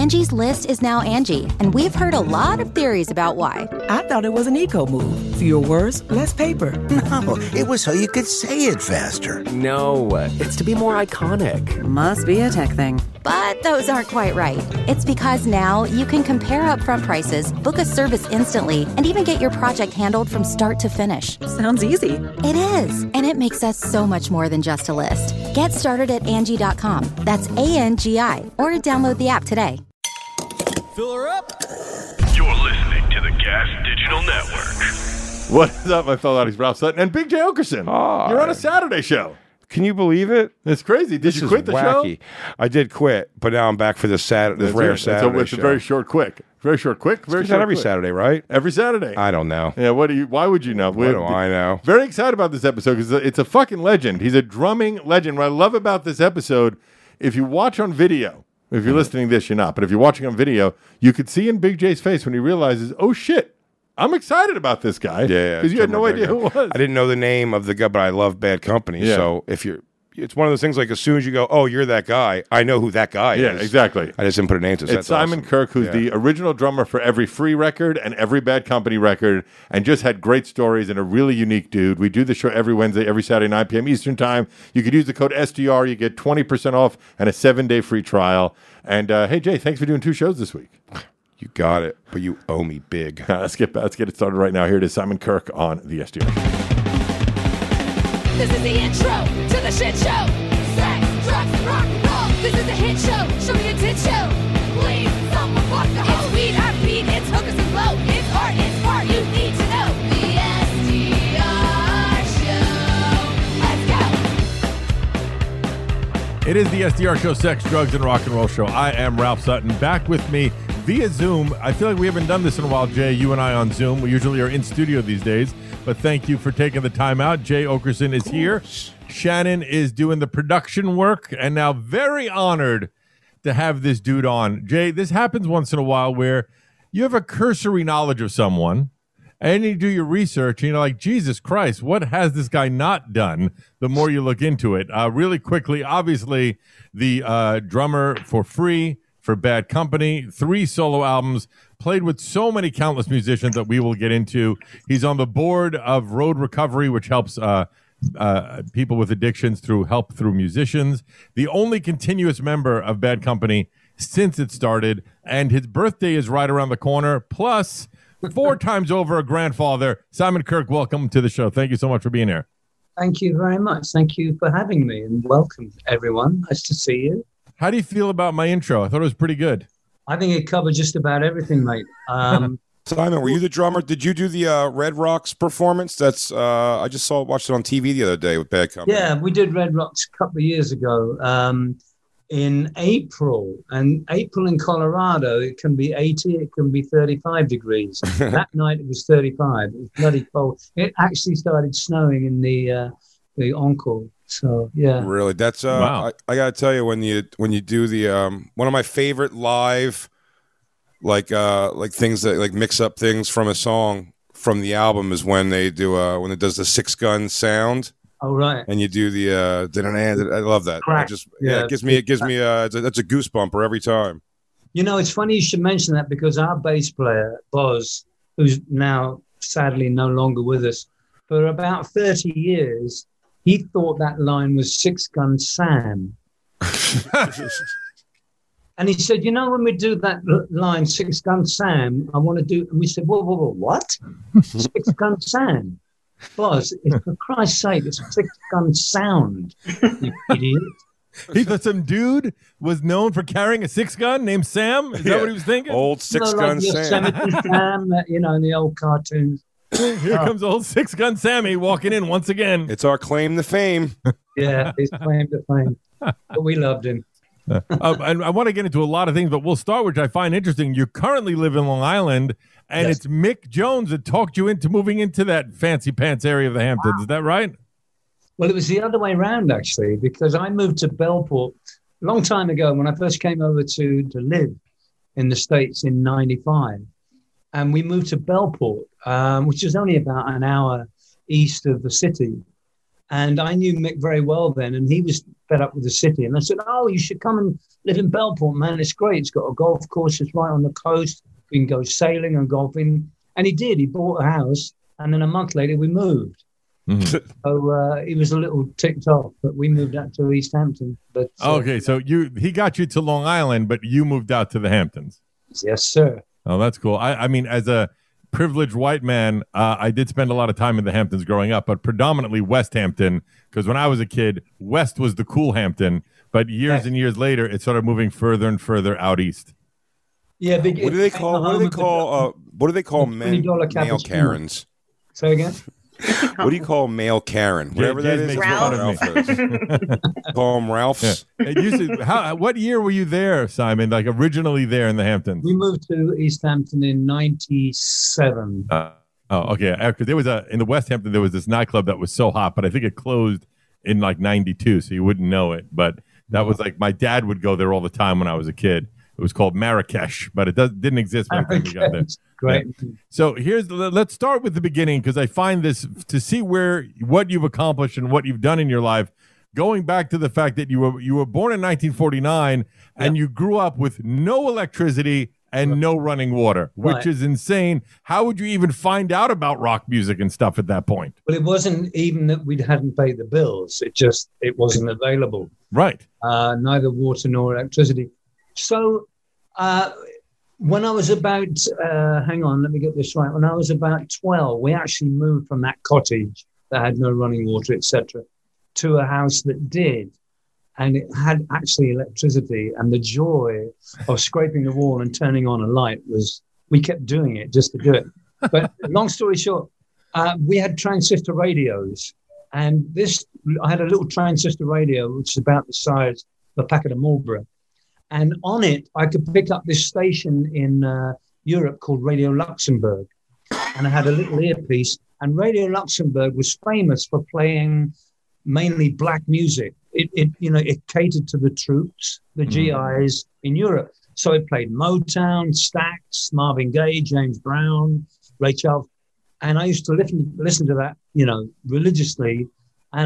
Angie's List is now Angie, and we've heard a lot of theories about why. I thought it was an eco move. Fewer words, less paper. No, it was so you could say it faster. No, it's to be more iconic. Must be a tech thing. But those aren't quite right. It's because now you can compare upfront prices, book a service instantly, and even get your project handled from start to finish. Sounds easy. It is, and it makes us so much more than just a list. Get started at Angie.com. That's ANGI, or download the app today. Fill her up. You're listening to the Gas Digital Network. What is up, my fellow audience? Ralph Sutton and Big J. Okerson. You're on a Saturday show. Can you believe it? It's crazy. Did you quit the wacky. show? I did quit, but now I'm back for this rare Saturday It's a very short, quick. Very short, quick. Very short, every quick. Saturday, right? Every Saturday. I don't know. Yeah. Why would you know? What do I know? Very excited about this episode because it's a fucking legend. He's a drumming legend. What I love about this episode, if you watch on video, if you're listening to this, you're not. But if you're watching on video, you could see in Big J's face when he realizes, oh shit, I'm excited about this guy. Yeah. Because you had no idea who it was. I didn't know the name of the guy, but I love Bad Company. Yeah. So it's one of those things like as soon as you go, oh, you're that guy, I know who that guy is. Yeah, exactly. I just didn't put a name to it. It's Simon awesome. Kirk, who's the original drummer for every Free record and every Bad Company record, and just had great stories and a really unique dude. We do the show every Wednesday, every Saturday, 9 p.m. Eastern Time. You could use the code SDR. You get 20% off and a 7-day free trial. And hey, Jay, thanks for doing 2 shows this week. You got it, but you owe me big. Let's get it started right now. Here it is, Simon Kirk on the SDR. This is the intro to the shit show. Sex, drugs, and rock and roll. This is a hit show. Show me a tit show. Please, someone fuck the hoe. It's weed, our beat, it's hookers and blow. It's art, you need to know. The SDR show. Let's go. It is the SDR show, Sex, Drugs, and Rock and Roll show. I am Ralph Sutton. Back with me via Zoom. I feel like we haven't done this in a while, Jay, you and I on Zoom. We usually are in studio these days, but thank you for taking the time out. Jay Okerson is here. Shannon is doing the production work, and now very honored to have this dude on. Jay, this happens once in a while where you have a cursory knowledge of someone, and you do your research, and you're like, Jesus Christ, what has this guy not done? The more you look into it. Really quickly, obviously, the drummer for Free, for Bad Company, 3 solo albums, played with so many countless musicians that we will get into. He's on the board of Road Recovery, which helps people with addictions through musicians. The only continuous member of Bad Company since it started, and his birthday is right around the corner. Plus, 4 times over a grandfather. Simon Kirk, welcome to the show. Thank you so much for being here. Thank you very much. Thank you for having me, and welcome, everyone. Nice to see you. How do you feel about my intro? I thought it was pretty good. I think it covered just about everything, mate. Simon, were you the drummer? Did you do the Red Rocks performance? That's I just watched it on TV the other day with Bad Company. Yeah, we did Red Rocks a couple of years ago in April. And April in Colorado, it can be 80, it can be 35 degrees. That night it was 35. It was bloody cold. It actually started snowing in the Encore. So yeah, really, that's wow. I gotta tell you, when you do the one of my favorite live like things that like mix up things from a song from the album is when they do when it does the 6-gun sound. Oh right, and you do the I love that. It gives me that's a goosebumper every time. You know, it's funny you should mention that because our bass player Boz, who's now sadly no longer with us, for about 30 years. He thought that line was 6-gun Sam. And he said, you know, when we do that line, 6-gun Sam, I want to do, and we said, whoa, what? 6-gun Sam? Boz, for Christ's sake, it's a 6-gun sound, you idiot. He thought some dude was known for carrying a 6-gun named Sam? Is that what he was thinking? Old 6-gun like Sam. Sam, you know, in the old cartoons. Here comes old 6-gun Sammy walking in once again. It's our claim to fame. Yeah, his claim to fame. But we loved him. And I want to get into a lot of things, but we'll start, which I find interesting. You currently live in Long Island, and It's Mick Jones that talked you into moving into that fancy pants area of the Hamptons. Wow. Is that right? Well, it was the other way around, actually, because I moved to Bellport a long time ago when I first came over to live in the States in 95. And we moved to Bellport, which is only about an hour east of the city. And I knew Mick very well then, and he was fed up with the city. And I said, oh, you should come and live in Bellport, man. It's great. It's got a golf course. It's right on the coast. We can go sailing and golfing. And he did. He bought a house. And then a month later, we moved. Mm-hmm. So he was a little ticked off, but we moved out to East Hampton. But okay, so he got you to Long Island, but you moved out to the Hamptons. Yes, sir. Oh, that's cool. I mean, as a privileged white man, I did spend a lot of time in the Hamptons growing up, but predominantly West Hampton, because when I was a kid, West was the cool Hampton, but years and years later, it started moving further and further out east. Yeah, what do they call male Karens? Say again. What do you call male Karen? Whatever that is. Call them Ralphs. Yeah. It used to, what year were you there, Simon? Like originally there in the Hamptons? We moved to East Hampton in '97. Okay. Because there was in the West Hampton, there was this nightclub that was so hot, but I think it closed in like '92, so you wouldn't know it. But that was like my dad would go there all the time when I was a kid. It was called Marrakesh, but it didn't exist by the time we got there. Great. Yeah. So let's start with the beginning, because I find this to see what you've accomplished and what you've done in your life. Going back to the fact that you were born in 1949 and you grew up with no electricity and no running water, which is insane. How would you even find out about rock music and stuff at that point? Well, it wasn't even that we hadn't paid the bills. It wasn't available. Right. Neither water nor electricity. So when I was about, hang on, let me get this right. When I was about 12, we actually moved from that cottage that had no running water, etc., to a house that did. And it had actually electricity. And the joy of scraping the wall and turning on a light we kept doing it just to do it. But long story short, we had transistor radios. And I had a little transistor radio, which is about the size of a packet of Marlboro. And on it, I could pick up this station in Europe called Radio Luxembourg. And I had a little earpiece. And Radio Luxembourg was famous for playing mainly black music. It catered to the troops, the GIs in Europe. So it played Motown, Stax, Marvin Gaye, James Brown, Ray Charles. And I used to listen to that, religiously. And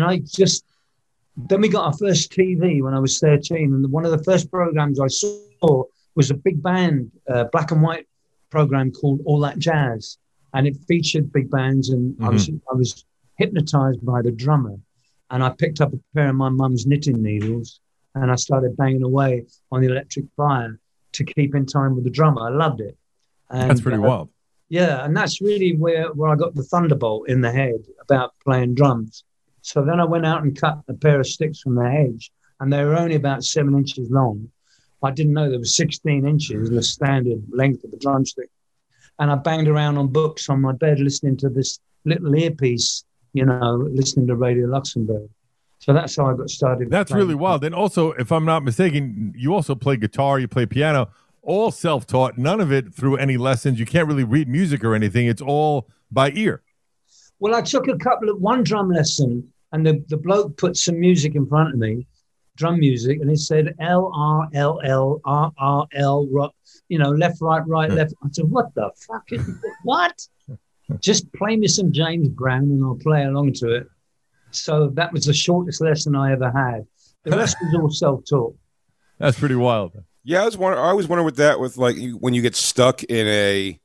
then we got our first TV when I was 13. And one of the first programs I saw was a big band, black and white program called All That Jazz. And it featured big bands. And I was hypnotized by the drummer. And I picked up a pair of my mum's knitting needles and I started banging away on the electric fire to keep in time with the drummer. I loved it. And, that's pretty wild. Yeah. And that's really where I got the thunderbolt in the head about playing drums. So then I went out and cut a pair of sticks from the hedge, and they were only about 7 inches long. I didn't know there was 16 inches, the standard length of a drumstick. And I banged around on books on my bed listening to this little earpiece, listening to Radio Luxembourg. So that's how I got started. That's really wild. And also, if I'm not mistaken, you also play guitar, you play piano, all self-taught, none of it through any lessons. You can't really read music or anything. It's all by ear. Well, I took one drum lesson. And the bloke put some music in front of me, drum music, and it said LRLL, RRL, left, right, left. I said, what the fuck? What? Just play me some James Brown and I'll play along to it. So that was the shortest lesson I ever had. The rest was all self-taught. That's pretty wild. Yeah, I always wonder with that, with like when you get stuck in a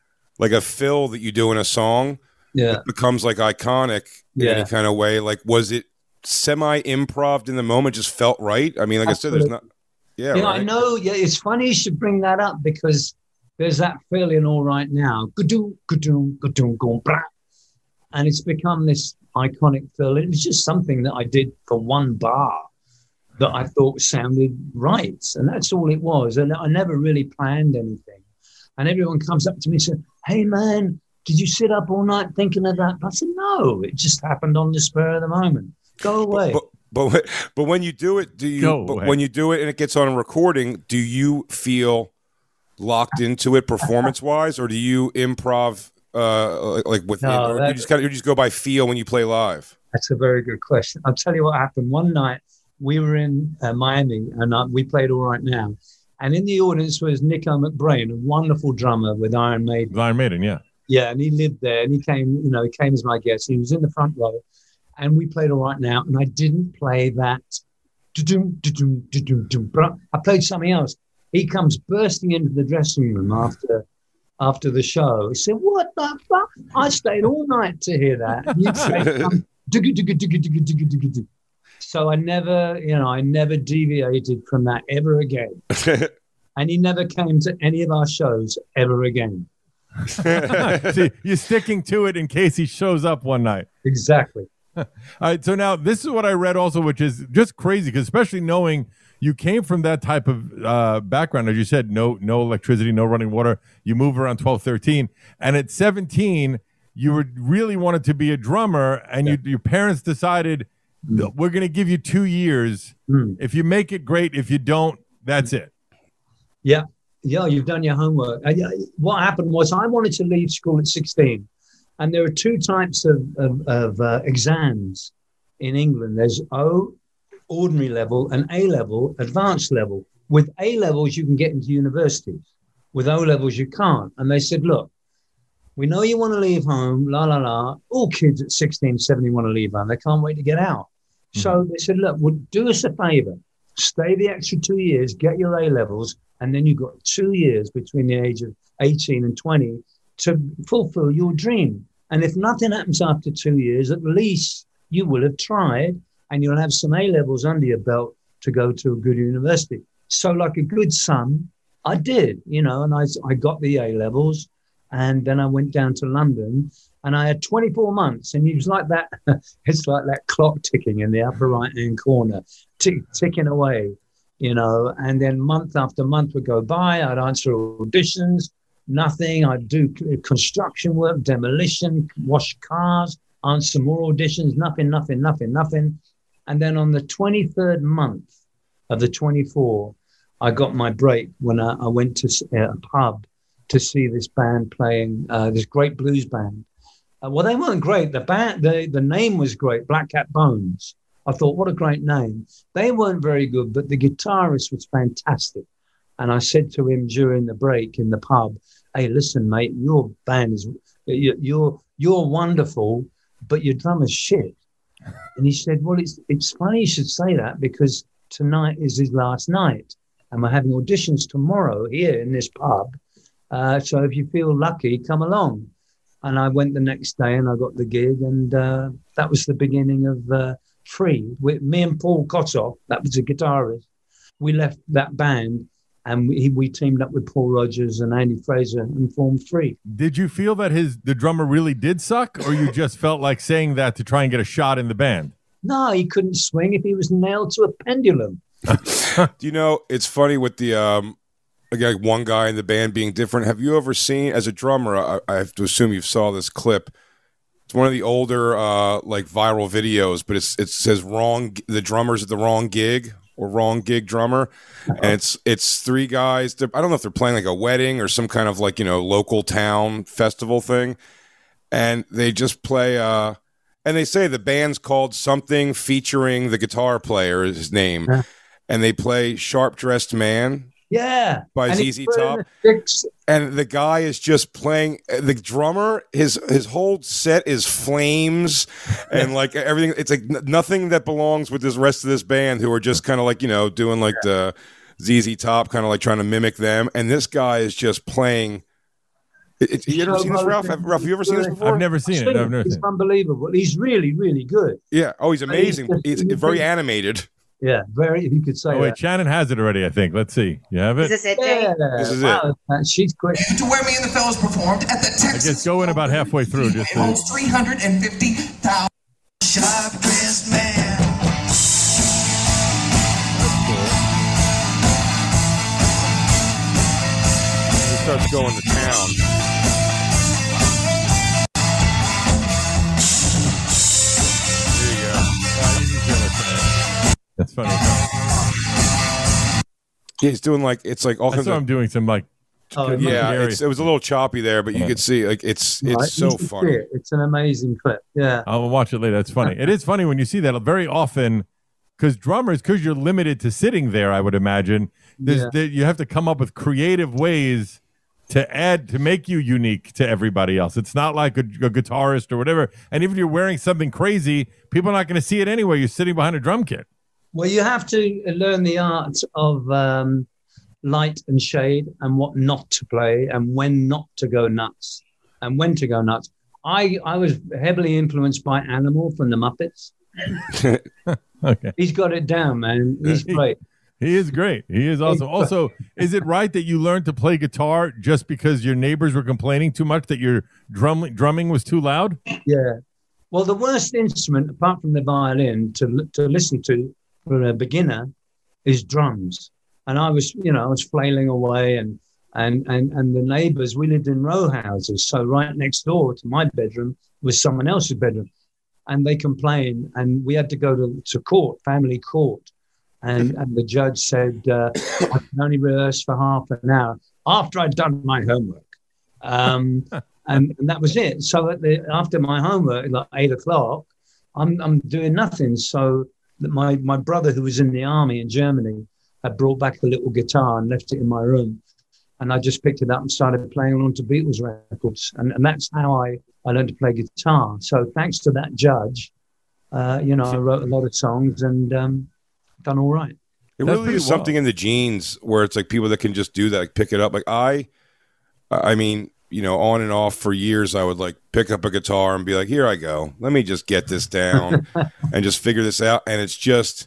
fill that you do in a song. Yeah, it becomes like iconic in any kind of way. Like, was it semi-improv in the moment? Just felt right. I mean, like Absolutely. I said, there's not. Yeah, right? I know. Yeah, it's funny you should bring that up because there's that fill in All Right Now, and it's become this iconic fill. It was just something that I did for one bar that I thought sounded right, and that's all it was. And I never really planned anything. And everyone comes up to me and says, "Hey, man, did you sit up all night thinking of that?" I said, "No, it just happened on the spur of the moment. Go away." But when you do it, when you do it and it gets on a recording, do you feel locked into it performance wise, or do you improv you just go by feel when you play live? That's a very good question. I'll tell you what happened. One night we were in Miami and we played All Right Now, and in the audience was Nico McBrain, a wonderful drummer with Iron Maiden. Iron Maiden, yeah. Yeah, and he lived there, and he came as my guest. He was in the front row, and we played All Right Now, and I didn't play that "Du-dum, du-dum, du-dum, dum." But I played something else. He comes bursting into the dressing room after the show. He said, "What the fuck? I stayed all night to hear that." And you'd say, "Digga, digga, digga, digga, digga, digga, digga." So I never deviated from that ever again. And he never came to any of our shows ever again. See, you're sticking to it in case he shows up one night. Exactly. All right. So now this is what I read also, which is just crazy, because especially knowing you came from that type of background, as you said, no electricity, no running water. You move around 12, 13. And at 17, you really wanted to be a drummer, and your parents decided, we're going to give you 2 years. If you make it, great. If you don't, that's it. Yeah, you've done your homework. What happened was I wanted to leave school at 16, and there are two types of exams in England. There's O, ordinary level, and A level, advanced level. With A levels, you can get into universities. With O levels, you can't. And they said, look, we know you want to leave home, la, la, la. All kids at 16, 17 want to leave home. They can't wait to get out. So they said, look, do us a favor. Stay the extra 2 years, get your A levels, and then you've got 2 years between the age of 18 and 20 to fulfill your dream. And if nothing happens after 2 years, at least you will have tried, and you'll have some A levels under your belt to go to a good university. So like a good son, I did, and I got the A levels, and then I went down to London, and I had 24 months, and it was like that. It's like that clock ticking in the upper right-hand corner, ticking away, and then month after month would go by. I'd answer auditions, nothing. I'd do construction work, demolition, wash cars, answer more auditions, nothing. And then on the 23rd month of the 24, I got my break when I went to a pub to see this band playing, this great blues band. Well, they weren't great. The band, the name was great, Black Cat Bones. I thought, what a great name. They weren't very good, but the guitarist was fantastic. And I said to him during the break in the pub, "Hey, listen, mate, your band is, you're wonderful, but your drummer's shit." And he said, "Well, it's funny you should say that, because tonight is his last night, and we're having auditions tomorrow here in this pub. So if you feel lucky, come along." And I went the next day and I got the gig, and that was the beginning of Free. With me and Paul Kotov, that was the guitarist. We left that band, and we teamed up with Paul Rogers and Andy Fraser and formed Free. Did you feel that the drummer really did suck, or you just felt like saying that to try and get a shot in the band? No, he couldn't swing if he was nailed to a pendulum. It's funny with the like one guy in the band being different. Have you ever seen, as a drummer, I have to assume you saw this clip. It's one of the older like viral videos, but it says the drummer's at the wrong gig, or wrong gig drummer. And it's three guys. I don't know if they're playing like a wedding or some kind of like, local town festival thing. And they just play, and they say the band's called something featuring the guitar player, is his name. And they play Sharp Dressed Man. Yeah. By ZZ Top. And the guy is just playing, the drummer, his whole set is flames and like everything. It's like nothing that belongs with this rest of this band, who are just kind of like, doing like the ZZ Top, kind of like trying to mimic them. And this guy is just playing. You ever seen this, Ralph? Ralph, you ever seen this before? I've never seen it. It's unbelievable. He's really, really good. Yeah. Oh, he's amazing. It's very animated. Yeah, you could say. Oh, wait, Shannon has it already, I think. Let's see. You have it? Is this it, Jay? Yeah. This is it. She's great. To where me and the fellas performed at the Texas. I guess go in about halfway through. Just it holds 350,000. Sharp-dressed man. He starts going to town. That's funny. Yeah, he's doing like, it's like all kinds of. I'm doing some like. It was a little choppy there, but you could see like it's so funny. It's an amazing clip. Yeah, I'll watch it later. It's funny. It is funny when you see that very often, because you're limited to sitting there. I would imagine you have to come up with creative ways to make you unique to everybody else. It's not like a guitarist or whatever. And even if you're wearing something crazy, people are not going to see it anyway. You're sitting behind a drum kit. Well, you have to learn the art of light and shade and what not to play and when not to go nuts and when to go nuts. I was heavily influenced by Animal from the Muppets. Okay. He's got it down, man. He's great. He is great. He is awesome. Also, is it right that you learned to play guitar just because your neighbors were complaining too much that your drumming was too loud? Yeah. Well, the worst instrument, apart from the violin, to listen to for a beginner is drums. And I was flailing away and the neighbors, we lived in row houses. So right next door to my bedroom was someone else's bedroom. And they complained, and we had to go to court, family court. And the judge said, I can only rehearse for half an hour after I'd done my homework. And that was it. So after my homework, like 8 o'clock, I'm doing nothing. So my brother, who was in the army in Germany, had brought back a little guitar and left it in my room. And I just picked it up and started playing along to Beatles records. And that's how I learned to play guitar. So thanks to that judge, I wrote a lot of songs and done all right. It really is something in the genes where it's like people that can just do that, like pick it up. Like I mean, on and off for years, I would like pick up a guitar and be like, here I go. Let me just get this down and just figure this out. And it's just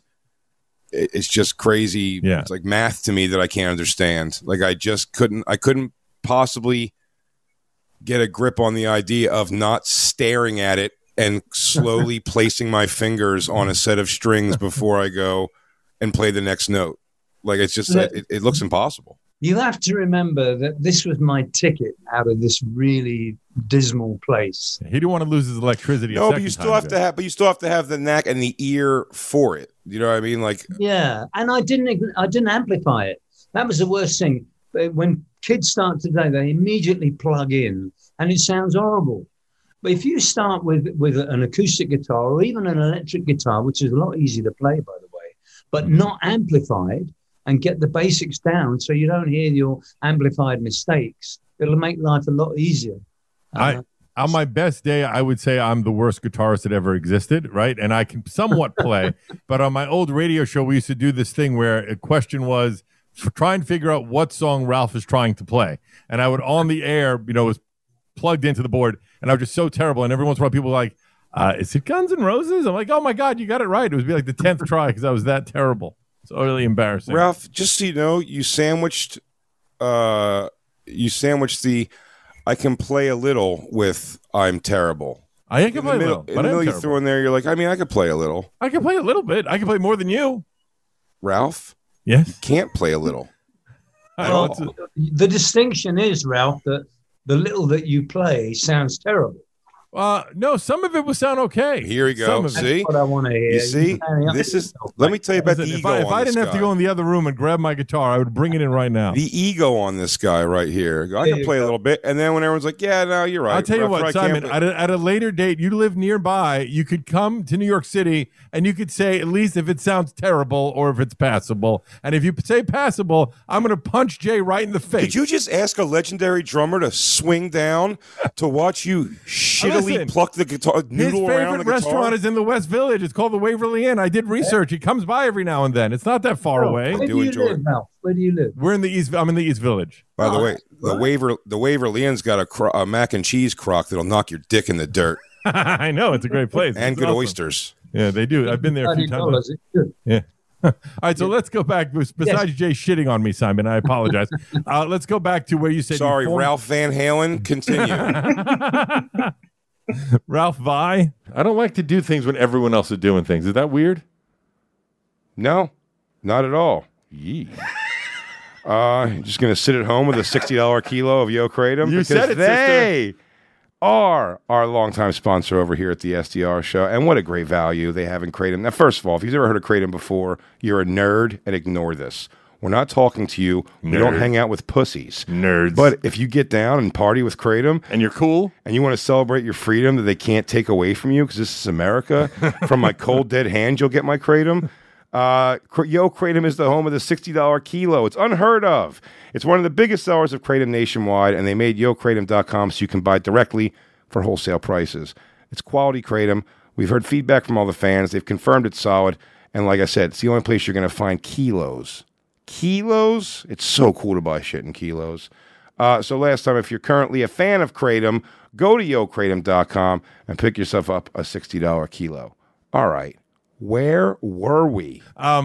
crazy. Yeah. It's like math to me that I can't understand. Like I couldn't possibly get a grip on the idea of not staring at it and slowly placing my fingers on a set of strings before I go and play the next note. Like it's just, it looks impossible. You have to remember that this was my ticket out of this really dismal place. He didn't want to lose his electricity. No, but you still have to have the knack and the ear for it. You know what I mean? Like, yeah. And I didn't amplify it. That was the worst thing. When kids start today, they immediately plug in and it sounds horrible. But if you start with an acoustic guitar or even an electric guitar, which is a lot easier to play, by the way, but not amplified, and get the basics down so you don't hear your amplified mistakes, it'll make life a lot easier. On my best day, I would say I'm the worst guitarist that ever existed, right? And I can somewhat play. But on my old radio show, we used to do this thing where a question was, try and figure out what song Ralph is trying to play. And I would, on the air, was plugged into the board, and I was just so terrible. And every once in a while, people were like, is it Guns N' Roses? I'm like, oh my God, you got it right. It would be like the 10th try because I was that terrible. It's really embarrassing. Ralph, just so you know, you sandwiched the I can play a little with I'm terrible. I can play a little. In the middle you threw in there, you're like, I mean, I could play a little. I can play a little bit. I can play more than you. Ralph? Yes? You can't play a little. Well, the distinction is, Ralph, that the little that you play sounds terrible. No, some of it will sound okay. Here we go. See? That's what I want to hear. You see? This is. Let me tell you about the ego. If I didn't have to go in the other room and grab my guitar, I would bring it in right now. The ego on this guy right here. I can play a little bit, and then when everyone's like, "Yeah, no, you're right." I'll tell you what, Simon. At a later date, you live nearby. You could come to New York City, and you could say at least if it sounds terrible or if it's passable. And if you say passable, I'm going to punch Jay right in the face. Did you just ask a legendary drummer to swing down to watch you shittily pluck the guitar? His favorite restaurant is in the West Village. It's called the Waverly Inn. I did research. He comes by every now and then. It's not that far away. Where do you live, Ralph? Where do you live? We're in the East. I'm in the East Village. By the way, the Waverly Inn's got a mac and cheese crock that'll knock your dick in the dirt. I know, it's a great place. And it's good awesome. Oysters. Yeah, they do. I've been there a few times. Yeah. All right, so let's go back. Besides Jay shitting on me, Simon, I apologize. Let's go back to where you said. Sorry, Ralph Van Halen. Continue. Ralph Vi. I don't like to do things when everyone else is doing things. Is that weird? No, not at all. Yee. Just going to sit at home with a $60 kilo of Yo Kratom. You said it, they are our longtime sponsor over here at the SDR show. And what a great value they have in Kratom. Now, first of all, if you've ever heard of Kratom before, you're a nerd and ignore this. We're not talking to you. Nerd. We don't hang out with pussies. Nerds. But if you get down and party with Kratom. And you're cool. And you want to celebrate your freedom that they can't take away from you because this is America. From my cold, dead hand, you'll get my Kratom. Yo Kratom is the home of the $60 kilo. It's unheard of. It's one of the biggest sellers of Kratom nationwide, and they made YoKratom.com so you can buy directly for wholesale prices. It's quality Kratom. We've heard feedback from all the fans. They've confirmed it's solid, And like I said, it's the only place you're going to find kilos. Kilos? It's so cool to buy shit in kilos. So last time, if you're currently a fan of Kratom, go to yokratom.com and pick yourself up a $60 kilo. All right. Where were we?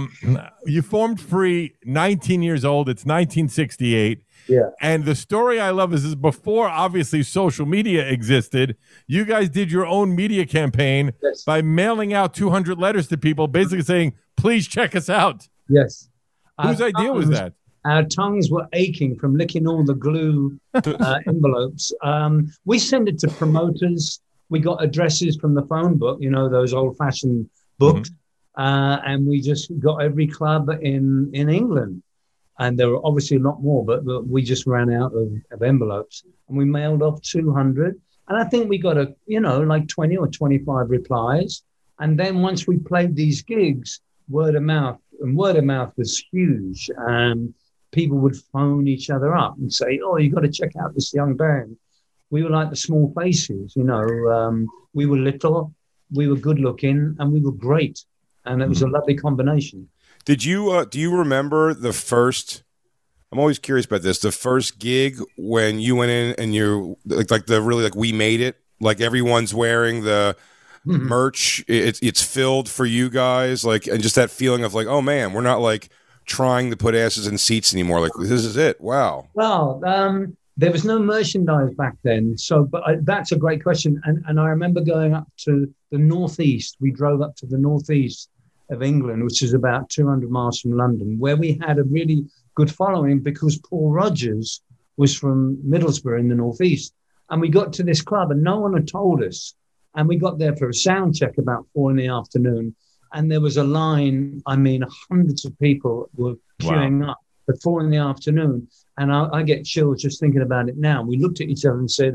You formed Free 19 years old. It's 1968. Yeah. And the story I love is before, obviously, social media existed, you guys did your own media campaign by mailing out 200 letters to people, basically saying, please check us out. Yes. Whose idea was that? Our tongues were aching from licking all the glue envelopes. We sent it to promoters. We got addresses from the phone book, those old-fashioned books. And we just got every club in England. And there were obviously a lot more, but we just ran out of envelopes. And we mailed off 200. And I think we got like 20 or 25 replies. And then once we played these gigs, word of mouth was huge. People would phone each other up and say, oh, you got to check out this young band. We were like the Small Faces, we were little, we were good looking, and we were great. And it was a lovely combination. Did you do you remember the first? I'm always curious about this. The first gig when you went in and you like the really like We Made It, like everyone's wearing the merch. It's filled for you guys, like, and just that feeling of like, oh man, we're not like trying to put asses in seats anymore. Like this is it. Wow. Well, there was no merchandise back then, that's a great question. And I remember going up to the northeast. We drove up to the northeast of England, which is about 200 miles from London, where we had a really good following because Paul Rodgers was from Middlesbrough in the northeast. And we got to this club and no one had told us. And we got there for a sound check about 4 PM. And there was a line, hundreds of people were queuing up at 4 PM. And I get chills just thinking about it now. We looked at each other and said,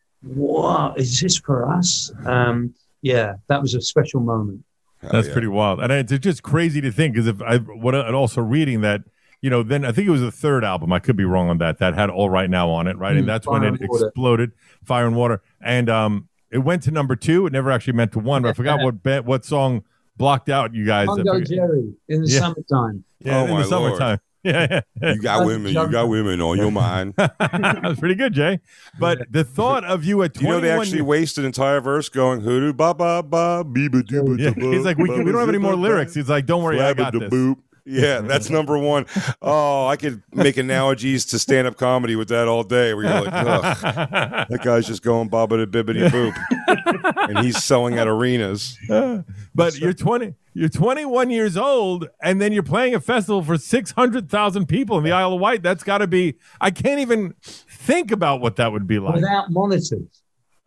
what, is this for us? Yeah, that was a special moment. That's pretty wild. And it's just crazy to think, because and also reading that, then I think it was the third album. I could be wrong on that. That had All Right Now on it, right? And that's when it exploded, Fire and Water. And it went to number 2. It never actually meant to 1. But I forgot what song blocked out you guys. Bongo Jerry in the summertime. Yeah, in the summertime. Yeah. You got women on your mind. That's pretty good, Jay. But the thought of you at 21 they actually waste an entire verse going hoodoo ba ba ba beeba dooba dooba. He's like, we don't have any more lyrics. He's like, don't worry, I got this. Boop. Yeah, that's number 1. Oh, I could make analogies to stand-up comedy with that all day. Where you're like, ugh, that guy's just going bobbity bibbity boop, and he's selling at arenas. But you're 21 years old, and then you're playing a festival for 600,000 people in the Isle of Wight. That's got to be. I can't even think about what that would be like without monitors.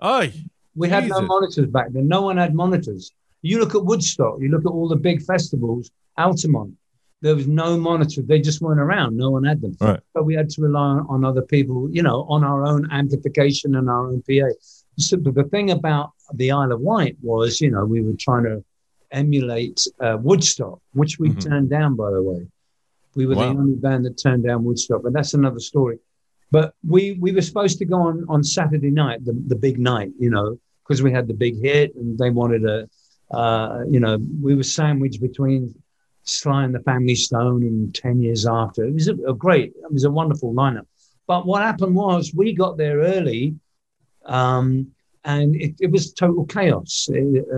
We had no monitors back then. No one had monitors. You look at Woodstock. You look at all the big festivals. Altamont. There was no monitor. They just weren't around. No one had them. Right. So we had to rely on other people, on our own amplification and our own PA. So the thing about the Isle of Wight was, we were trying to emulate Woodstock, which we turned down, by the way. We were the only band that turned down Woodstock, but that's another story. But we were supposed to go on Saturday night, the big night, because we had the big hit and they wanted we were sandwiched between Sly and the Family Stone and 10 Years After. It was a wonderful lineup. But what happened was we got there early and it was total chaos.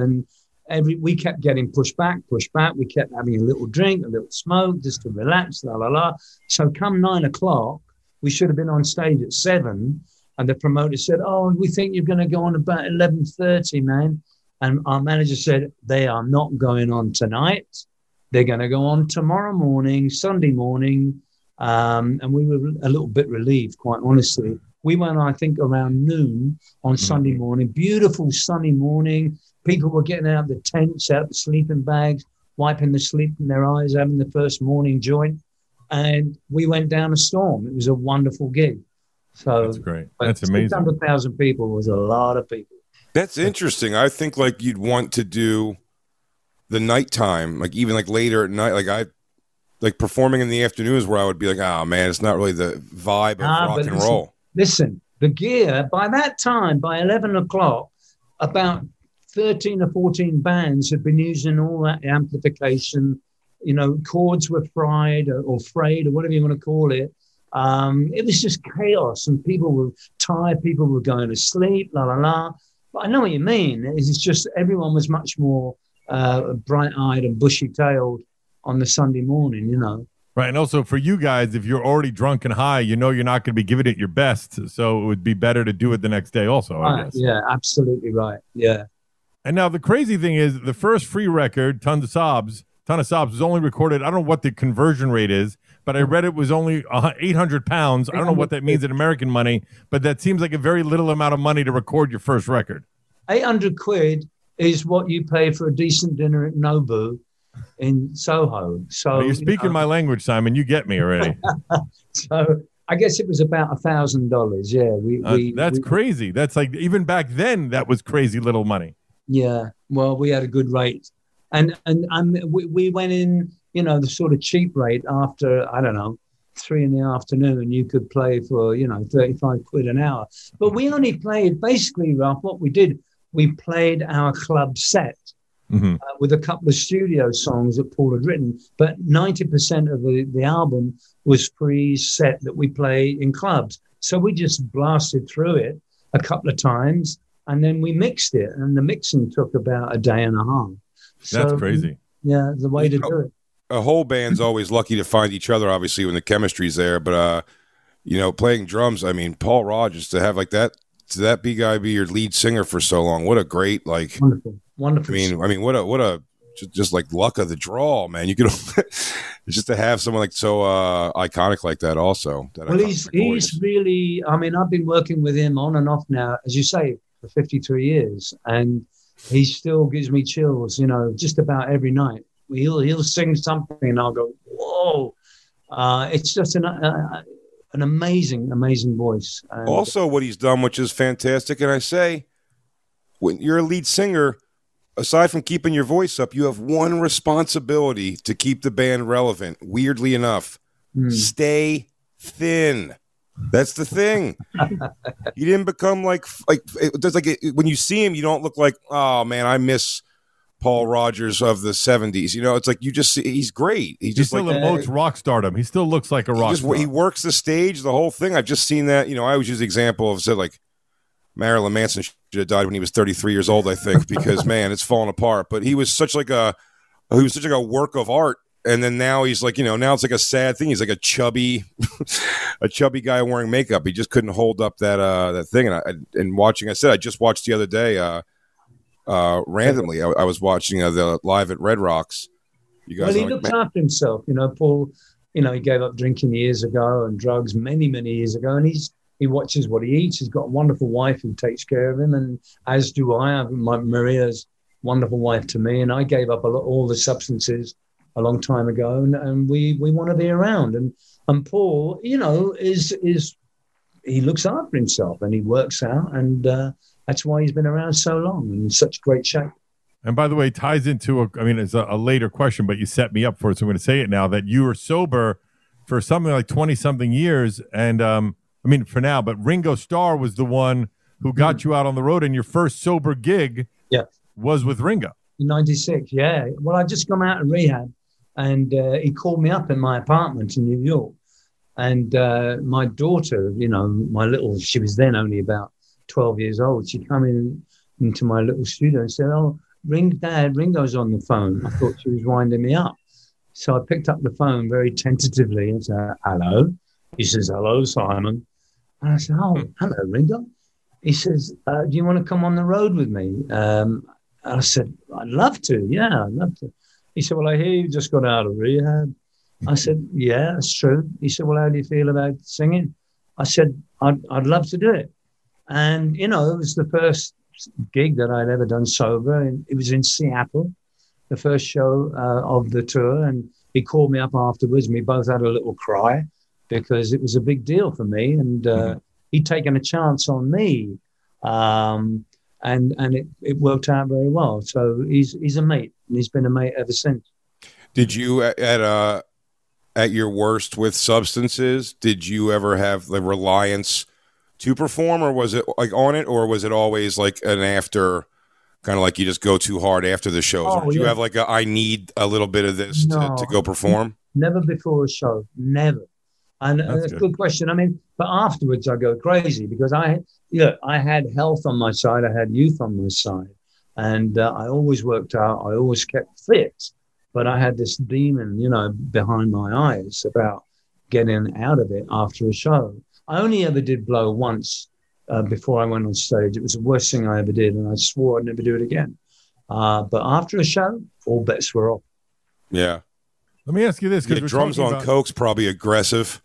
We kept getting pushed back. We kept having a little drink, a little smoke just to relax, la, la, la. So come 9 o'clock, we should have been on stage at 7. And the promoter said, oh, we think you're going to go on about 11:30, man. And our manager said, they are not going on tonight. They're going to go on tomorrow morning, Sunday morning. And we were a little bit relieved, quite honestly. We went, I think, around noon on Sunday morning. Beautiful sunny morning. People were getting out of the tents, out the sleeping bags, wiping the sleep from their eyes, having the first morning joint. And we went down a storm. It was a wonderful gig. So that's great. That's amazing. 600,000 people was a lot of people. That's interesting. I think like you'd want to do the nighttime, like even like later at night, like performing in the afternoons where I would be like, oh man, it's not really the vibe of rock and roll. Listen, the gear, by that time, by 11 o'clock, about 13 or 14 bands had been using all that amplification. You know, chords were fried or frayed or whatever you want to call it. It was just chaos, and people were tired. People were going to sleep, la, la, la. But I know what you mean. It's just everyone was much more bright-eyed and bushy-tailed on the Sunday morning, you know. Right, and also for you guys, if you're already drunk and high, you know you're not going to be giving it your best, so it would be better to do it the next day also, I guess. Yeah, absolutely right, yeah. And now the crazy thing is the first free record, Ton of Sobs, was only recorded, I don't know what the conversion rate is, but I read it was only 800 pounds. I don't know what that means in American money, but that seems like a very little amount of money to record your first record. 800 quid is what you pay for a decent dinner at Nobu in Soho. So well, you're speaking my language, Simon. You get me already. So I guess it was about $1,000. Yeah, that's crazy. That's like even back then, that was crazy little money. Yeah, well, we had a good rate, and we went in, you know, the sort of cheap rate after, I don't know, 3 in the afternoon. You could play for, you know, 35 quid an hour. But we only played basically, Ralph. What we did, we played our club set. With a couple of studio songs that Paul had written, but 90% of the album was free set that we play in clubs. So we just blasted through it a couple of times, and then we mixed it, and the mixing took about a day and a half. That's crazy. Yeah, the way to do it. A whole band's always lucky to find each other, obviously, when the chemistry's there. But, you know, playing drums, I mean, Paul Rodgers, to have like that, to that big guy be your lead singer for so long, what a great, like... Wonderful. I mean, what a just like luck of the draw, man. You could just to have someone like so iconic like that. Also, well, he's really. I mean, I've been working with him on and off now, as you say, for 53 years, and he still gives me chills. You know, just about every night. He'll sing something, and I'll go, whoa! It's just an amazing voice. And also, what he's done, which is fantastic, and I say, when you're a lead singer, aside from keeping your voice up, you have one responsibility to keep the band relevant. Weirdly enough, stay thin. That's the thing. You didn't become like when you see him, you don't look like, oh man, I miss Paul Rodgers of the 70s. You know, it's like you just see, he's great. He's just still like emotes rock stardom. He still looks like a rock star. He works the stage, the whole thing. I've just seen that. You know, I always use the example of, said, like, Marilyn Manson should have died when he was 33 years old, I think, because man, it's falling apart. But he was such like a work of art, and then now he's like, you know, now it's like a sad thing. He's like a chubby guy wearing makeup. He just couldn't hold up that thing. And watching, I just watched the other day randomly. I was watching the live at Red Rocks. You guys, well, he looked after himself. You know, Paul. You know, he gave up drinking years ago and drugs many years ago, and he watches what he eats. He's got a wonderful wife who takes care of him, and as do I. Maria's wonderful wife to me, and I gave up all the substances a long time ago, and we want to be around. And Paul, you know, is he looks after himself and he works out, and that's why he's been around so long and in such great shape. And by the way, ties into it's a later question, but you set me up for it, so I'm going to say it now, that you were sober for something like 20-something years, and for now, but Ringo Starr was the one who got you out on the road, and your first sober gig was with Ringo. In 96, yeah. Well, I'd just come out of rehab, and he called me up in my apartment in New York. And my daughter, you know, she was then only about 12 years old. She'd come into my little studio and said, oh, Dad, Ringo's on the phone. I thought she was winding me up. So I picked up the phone very tentatively and said, hello. He says, hello, Simon. And I said, oh, hello, Ringo. He says, do you want to come on the road with me? I said, I'd love to. Yeah, I'd love to. He said, well, I hear you just got out of rehab. I said, yeah, that's true. He said, well, how do you feel about singing? I said, I'd love to do it. And, you know, it was the first gig that I'd ever done sober. And it was in Seattle, the first show of the tour. And he called me up afterwards, and we both had a little cry because it was a big deal for me. And he'd taken a chance on me. And it worked out very well. So he's a mate, and he's been a mate ever since. Did you, at your worst with substances, did you ever have the reliance to perform, or was it like on it, or was it always like an after kind of like you just go too hard after the shows? Or do you have like I need a little bit of this to go perform? Never before a show, never. And that's a good question. I mean, but afterwards I go crazy because I had health on my side, I had youth on my side, and I always worked out. I always kept fit, but I had this demon, behind my eyes about getting out of it after a show. I only ever did blow once before I went on stage. It was the worst thing I ever did, and I swore I'd never do it again. But after a show, all bets were off. Yeah. Let me ask you this: because drums on coke's probably aggressive.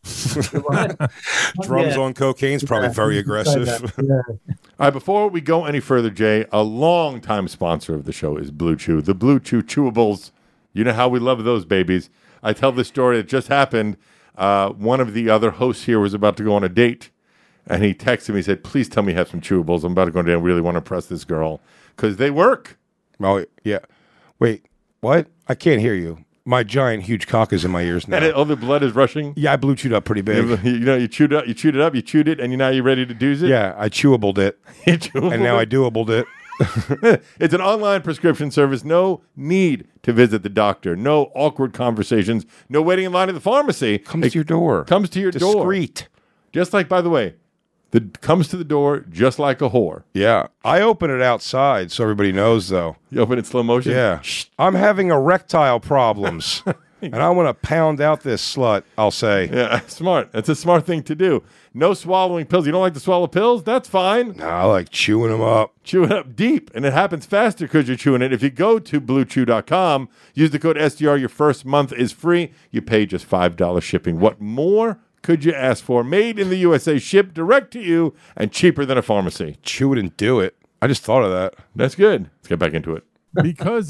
Drums on cocaine's probably very aggressive. All right, before we go any further, Jay, a long-time sponsor of the show is Blue Chew. The Blue Chew chewables. You know how we love those babies. I tell this story. It just happened. One of the other hosts here was about to go on a date, and he texted me. He said, "Please tell me you have some chewables. I'm about to go on a date. I really want to impress this girl because they work." Oh yeah. Wait, what? I can't hear you. My giant, huge cock is in my ears now. And all the blood is rushing? Yeah, I Blue Chewed up pretty big. You chewed it up, you chewed it, and now you're ready to do it? Yeah, I chewabled it. And now I doabled it. It's an online prescription service. No need to visit the doctor. No awkward conversations. No waiting in line at the pharmacy. Comes to your door. Comes to your door. Discreet. Just like, by the way, comes to the door just like a whore. Yeah. I open it outside so everybody knows, though. You open it slow motion? Yeah. I'm having erectile problems, and I want to pound out this slut, I'll say. Yeah, smart. That's a smart thing to do. No swallowing pills. You don't like to swallow pills? That's fine. No, I like chewing them up. Chew it up deep, and it happens faster because you're chewing it. If you go to BlueChew.com, use the code SDR, your first month is free. You pay just $5 shipping. What more could you ask for? Made in the USA, shipped direct to you, and cheaper than a pharmacy. Chew it and do it. I just thought of that. That's good. Let's get back into it. Because,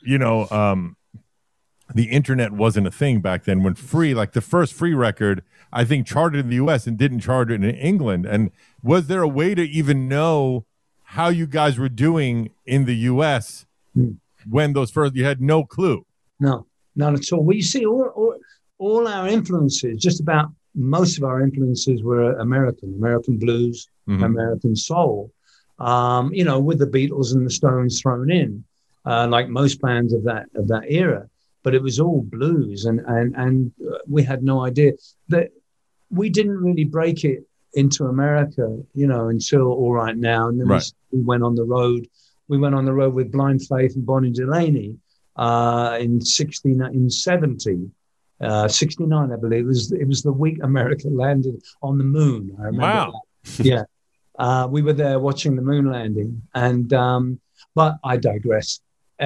the internet wasn't a thing back then. When the first free record, I think charted in the U.S. and didn't chart it in England. And was there a way to even know how you guys were doing in the U.S. when you had no clue? No, none at all. We see all our influences, just about most of our influences were American blues, American soul, with the Beatles and the Stones thrown in, like most bands of that era. But it was all blues, and we had no idea that we didn't really break it into America, until All Right Now, and then we went on the road. We went on the road with Blind Faith and Bonnie Delaney in 70. 69, I believe. It was the week America landed on the moon. I remember. Wow. That. Yeah. We were there watching the moon landing. And but I digress.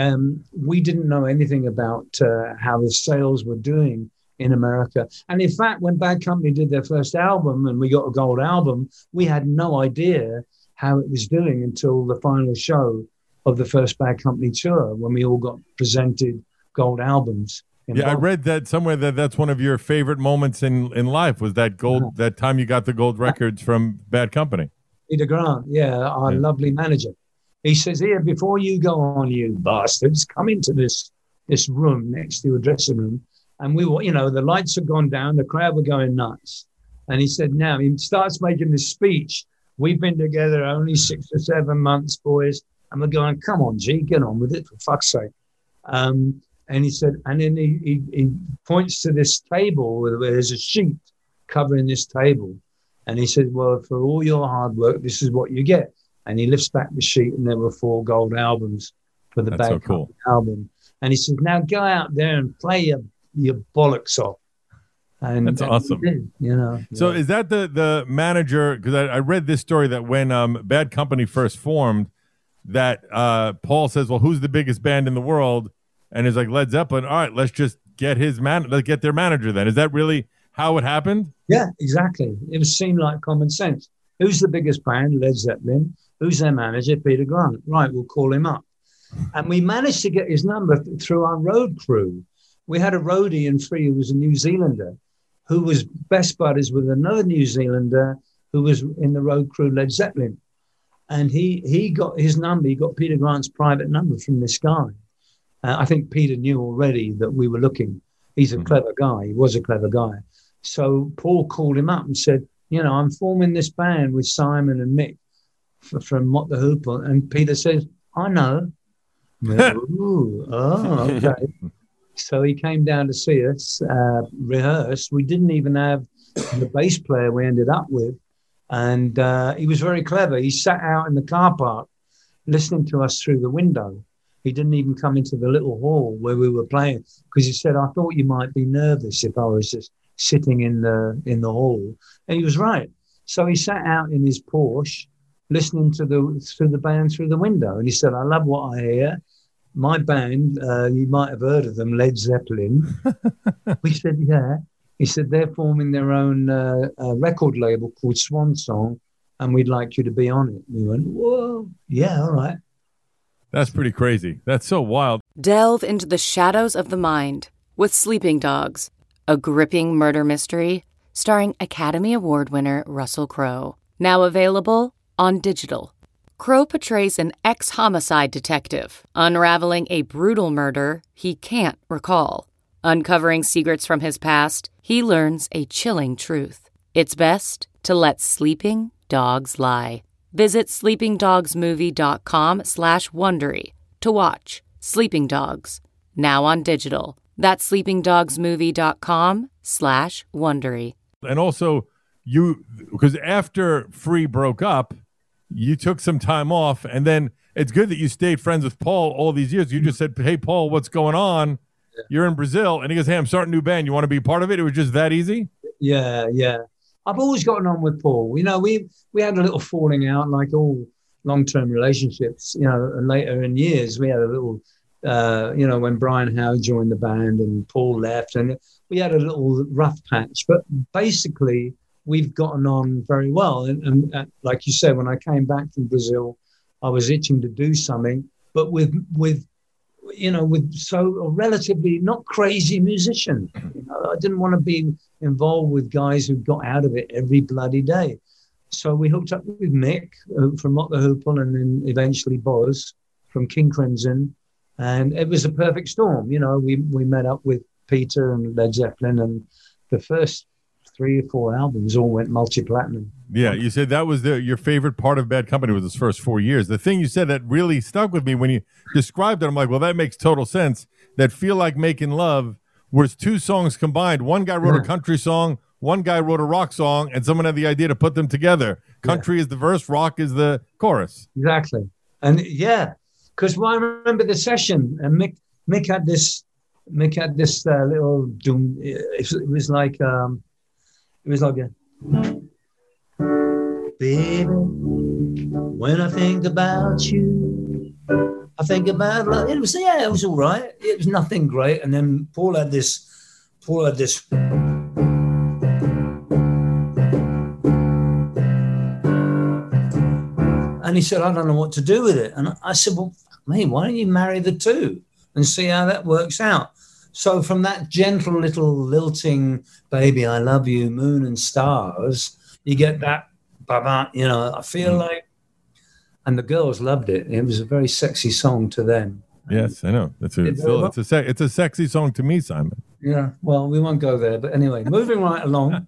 We didn't know anything about how the sales were doing in America. And in fact, when Bad Company did their first album and we got a gold album, we had no idea how it was doing until the final show of the first Bad Company tour, when we all got presented gold albums. Yeah, I read that somewhere that's one of your favorite moments in life was that that time you got the gold records from Bad Company. Peter Grant, our lovely manager. He says, "Here, before you go on, you bastards, come into this room next to your dressing room." And we were, the lights had gone down, the crowd were going nuts. And he said, now he starts making this speech. We've been together only 6 or 7 months, boys. And we're going, come on, G, get on with it, for fuck's sake. And he said, and then he points to this table where there's a sheet covering this table. And he said, well, for all your hard work, this is what you get. And he lifts back the sheet, and there were 4 gold albums for the Bad Company album. And he says, now go out there and play your bollocks off. And that's awesome. Did, So is that the manager? Because I read this story that when Bad Company first formed, that Paul says, well, who's the biggest band in the world? And it's like Led Zeppelin. All right, let's just get let's get their manager then. Is that really how it happened? Yeah, exactly. It seemed like common sense. Who's the biggest band? Led Zeppelin. Who's their manager? Peter Grant. Right, we'll call him up. And we managed to get his number through our road crew. We had a roadie in Free who was a New Zealander, who was best buddies with another New Zealander who was in the road crew Led Zeppelin. And he got his number. He got Peter Grant's private number from this guy. I think Peter knew already that we were looking. He's a clever guy. He was a clever guy. So Paul called him up and said, I'm forming this band with Simon and Mick from Mott the Hoople. And Peter says, I know. Ooh, oh, okay. So he came down to see us, rehearse. We didn't even have the bass player we ended up with. And he was very clever. He sat out in the car park listening to us through the window. He didn't even come into the little hall where we were playing because he said, I thought you might be nervous if I was just sitting in the hall. And he was right. So he sat out in his Porsche listening to the band through the window. And he said, I love what I hear. My band, you might have heard of them, Led Zeppelin. We said, yeah. He said, they're forming their own record label called Swan Song, and we'd like you to be on it. We went, whoa, yeah, all right. That's pretty crazy. That's so wild. Delve into the shadows of the mind with Sleeping Dogs, a gripping murder mystery starring Academy Award winner Russell Crowe. Now available on digital. Crowe portrays an ex-homicide detective unraveling a brutal murder he can't recall. Uncovering secrets from his past, he learns a chilling truth. It's best to let sleeping dogs lie. Visit sleepingdogsmovie.com/Wondery to watch Sleeping Dogs, now on digital. That's sleepingdogsmovie.com/Wondery. And also, because after Free broke up, you took some time off, and then it's good that you stayed friends with Paul all these years. You just said, hey, Paul, what's going on? Yeah. You're in Brazil. And he goes, hey, I'm starting a new band. You want to be part of it? It was just that easy? Yeah. I've always gotten on with Paul. You know, we had a little falling out, like all long-term relationships, you know, and later in years, we had a little, you know, when Brian Howe joined the band and Paul left, and we had a little rough patch. But basically, we've gotten on very well. And like you said, when I came back from Brazil, I was itching to do something, but with so a relatively not crazy musician. You know, I didn't want to be involved with guys who got out of it every bloody day. So we hooked up with Mick from Mott the Hoople, and then eventually Boz from King Crimson. And it was a perfect storm. You know, we met up with Peter and Led Zeppelin, and the first 3 or 4 albums all went multi-platinum. Yeah, you said that was your favorite part of Bad Company was those first 4 years. The thing you said that really stuck with me when you described it, I'm like, well, that makes total sense. That Feel Like Making Love was 2 songs combined. One guy wrote a country song, one guy wrote a rock song, and someone had the idea to put them together. Country is the verse, rock is the chorus. Exactly. And yeah, because I remember the session, and Mick had this little doom. It was like a baby, when I think about you, I think about love. It was all right. It was nothing great. And then Paul had this. And he said, I don't know what to do with it. And I said, well, me, why don't you marry the two and see how that works out? So from that gentle little lilting, baby, I love you, moon and stars, you get that, you know, I feel like, and the girls loved it. It was a very sexy song to them. Yes, I know. It's a sexy song to me, Simon. Yeah, well, we won't go there. But anyway, moving right along.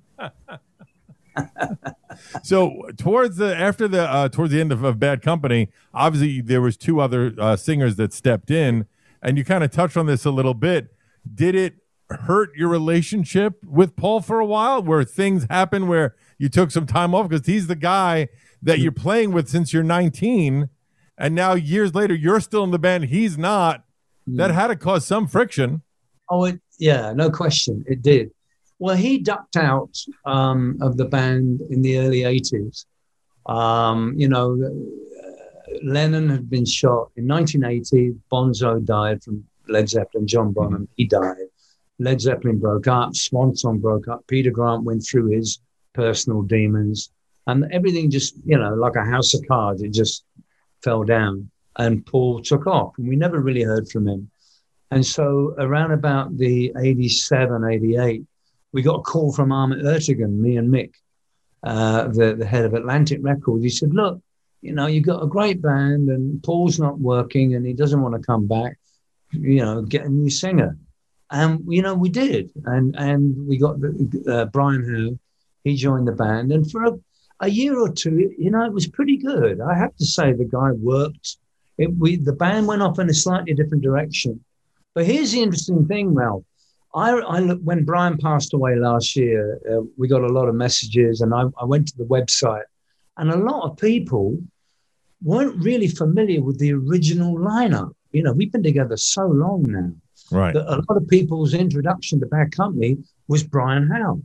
So towards the end of Bad Company, obviously there was 2 other singers that stepped in, and you kind of touched on this a little bit. Did it hurt your relationship with Paul for a while, where things happened where you took some time off? Because he's the guy that you're playing with since you're 19, and now years later you're still in the band, he's not. That had to cause some friction. Oh, yeah, no question, it did. Well, he ducked out of the band in the early 80s. You know, Lennon had been shot in 1980. Bonzo died from Led Zeppelin. John Bonham, he died. Led Zeppelin broke up. Swan Song broke up. Peter Grant went through his personal demons. And everything just, you know, like a house of cards, it just fell down. And Paul took off. And we never really heard from him. And so around about the 87, 88, we got a call from Ahmet Ertegun, me and Mick, the head of Atlantic Records. He said, look, you know, you've got a great band and Paul's not working and he doesn't want to come back, you know, get a new singer. And, you know, we did. And we got Brian Howe, he joined the band. And for a year or two, you know, it was pretty good. I have to say the guy worked. the band went off in a slightly different direction. But here's the interesting thing, Ralph. I look, when Brian passed away last year, we got a lot of messages, and I went to the website, and a lot of people weren't really familiar with the original lineup. You know, we've been together so long now. Right. That a lot of people's introduction to Bad Company was Brian Howe,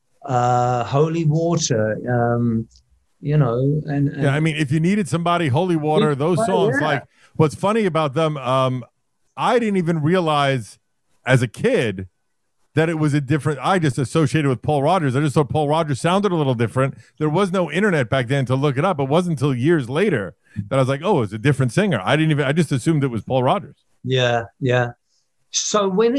Holy Water, you know, and yeah, I mean, if you needed somebody, Holy Water, those songs. Yeah. Like, what's funny about them, I didn't even realize as a kid that it was a different. I just associated with Paul Rodgers. I just thought Paul Rodgers sounded a little different. There was no internet back then to look it up. It wasn't until years later that I was like, oh, it's a different singer. I just assumed it was Paul Rodgers. Yeah, yeah. So when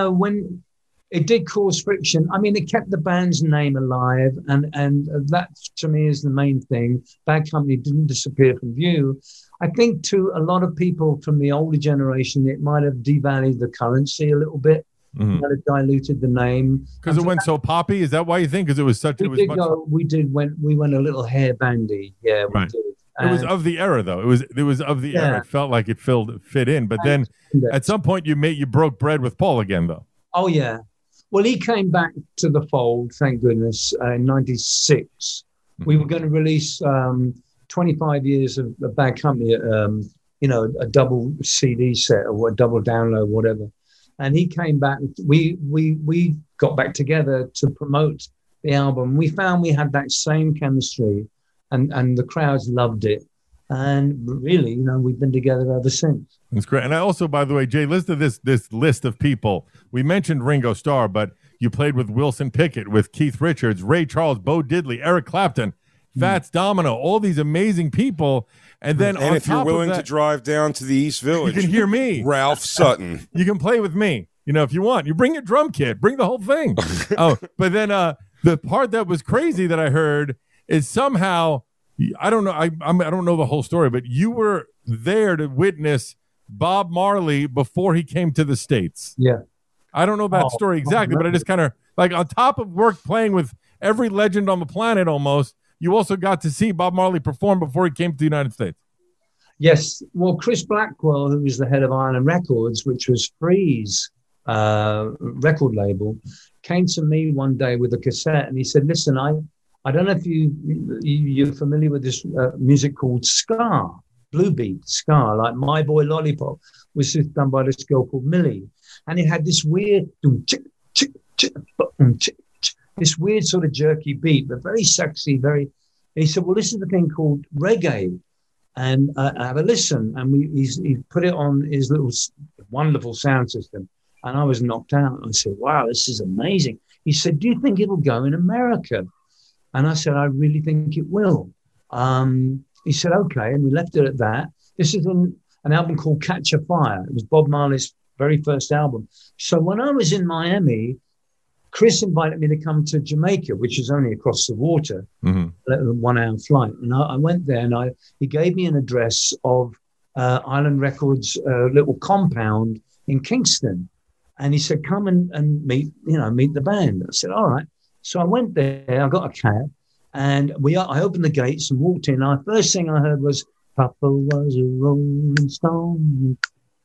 it did cause friction, I mean, it kept the band's name alive, and that to me is the main thing. Bad Company didn't disappear from view. I think to a lot of people from the older generation, it might have devalued the currency a little bit. Mm-hmm. Might have diluted the name because it went so poppy. Is that why you think? Because it was such. We went a little hair bandy. Yeah, we right. did. It was of the era, though. It was of the era. It felt like it fit in. But then at some point, you broke bread with Paul again, though. Oh yeah. Well, he came back to the fold, thank goodness, in '96. Mm-hmm. We were going to release 25 years of Bad Company, a double CD set or a double download, whatever. And he came back. We got back together to promote the album. We found we had that same chemistry, and the crowds loved it. And really, we've been together ever since. That's great. And I also, by the way, Jay, listen to this list of people. We mentioned Ringo Starr, but you played with Wilson Pickett, with Keith Richards, Ray Charles, Bo Diddley, Eric Clapton, Fats Domino, all these amazing people. And then and if you're willing to drive down to the East Village, you can hear me. Ralph Sutton. You can play with me, if you want. You bring your drum kit, bring the whole thing. But then the part that was crazy that I heard is somehow, I don't know, I don't know the whole story, but you were there to witness Bob Marley before he came to the States. Yeah. I don't know that story exactly, but I just kind of, like, on top of playing with every legend on the planet almost, you also got to see Bob Marley perform before he came to the United States. Yes. Well, Chris Blackwell, who was the head of Island Records, which was Free's record label, came to me one day with a cassette, and he said, listen, I don't know if you're familiar with this music called ska, blue beat ska, like My Boy Lollipop was just done by this girl called Millie. And it had this weird, this weird sort of jerky beat, but very sexy, he said, well, this is the thing called reggae. And I have a listen. And he put it on his little wonderful sound system. And I was knocked out. I said, wow, this is amazing. He said, do you think it'll go in America? And I said, I really think it will. He said, okay. And we left it at that. This is an album called Catch a Fire. It was Bob Marley's very first album. So when I was in Miami, Chris invited me to come to Jamaica, which is only across the water, a 1 hour flight. And I went there, and he gave me an address of Island Records' little compound in Kingston. And he said, come and meet the band. I said, all right. So I went there, I got a cab, and I opened the gates and walked in. The first thing I heard was, Papa was a Rolling Stone.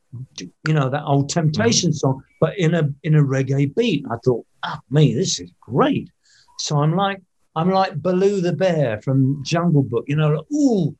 That old Temptation song, but in a reggae beat. I thought, this is great. So I'm like Baloo the bear from Jungle Book, oh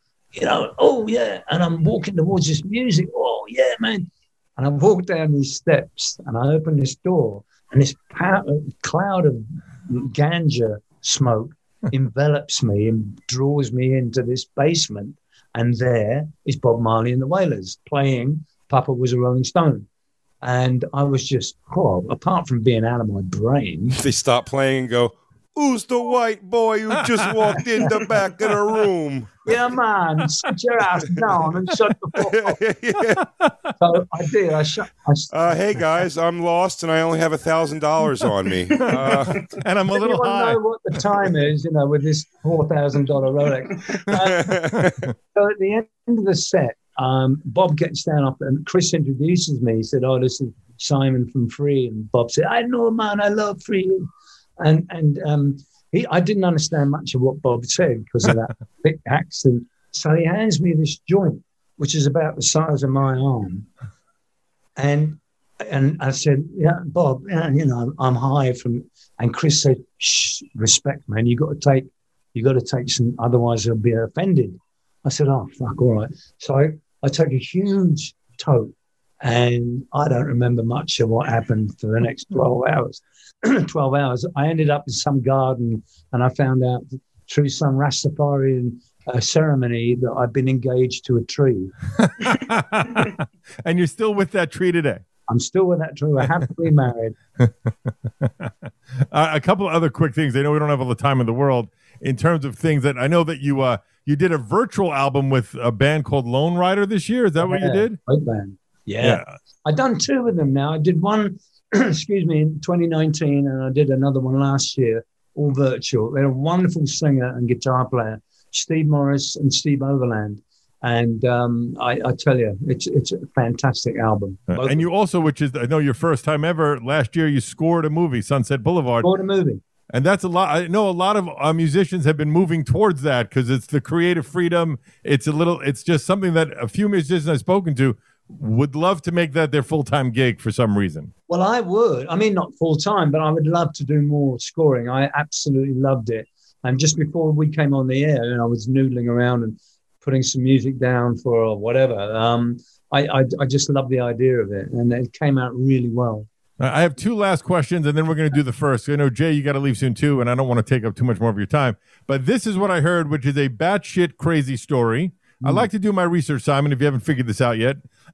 yeah. And I'm walking towards this music. Oh yeah, man. And I walk down these steps, and I open this door, and this cloud of ganja smoke envelops me and draws me into this basement. And there is Bob Marley and the Wailers playing Papa Was a Rolling Stone. And I was just, apart from being out of my brain. They stop playing and go, who's the white boy who just walked in the back of the room? Yeah, man, sit your ass down and shut the fuck up. So I did. Hey, guys, I'm lost and I only have $1,000 on me. And I'm a little high. Know what the time is, with this $4,000 Rolex. So at the end of the set, Bob gets down off, and Chris introduces me. He said, oh, this is Simon from Free. And Bob said, I know, man, I love Free. And I didn't understand much of what Bob said because of that thick accent. So he hands me this joint, which is about the size of my arm. And I said, yeah, Bob, you know, I'm high from, and Chris said, shh, respect, man. You got to take some, otherwise they'll be offended. I said, oh, fuck, all right. So I took a huge tote, and I don't remember much of what happened for the next 12 hours. 12 hours. I ended up in some garden, and I found out through some Rastafarian ceremony that I've been engaged to a tree. And you're still with that tree today? I'm still with that tree. We're happily married. A couple of other quick things. I know we don't have all the time in the world in terms of things that I know that you did a virtual album with a band called Lone Rider this year. Is that what you did? Great band. Yeah. I've done two of them now. I did one, excuse me, in 2019, and I did another one last year, all virtual. They're a wonderful singer and guitar player, Steve Morris and Steve Overland. And I tell you, it's a fantastic album. And you also, which is, I know your first time ever, last year you scored a movie, Sunset Boulevard. Scored a movie. And that's a lot. I know a lot of musicians have been moving towards that because it's the creative freedom. It's just something that a few musicians I've spoken to would love to make that their full-time gig for some reason. Well, I would. I mean, not full-time, but I would love to do more scoring. I absolutely loved it. And just before we came on the air, and I was noodling around and putting some music down for whatever, I just love the idea of it. And it came out really well. I have two last questions, and then we're going to do the first. I know, Jay, you got to leave soon, too, and I don't want to take up too much more of your time. But this is what I heard, which is a batshit crazy story. I like to do my research, Simon, if you haven't figured this out yet.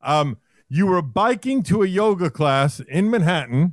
You were biking to a yoga class in Manhattan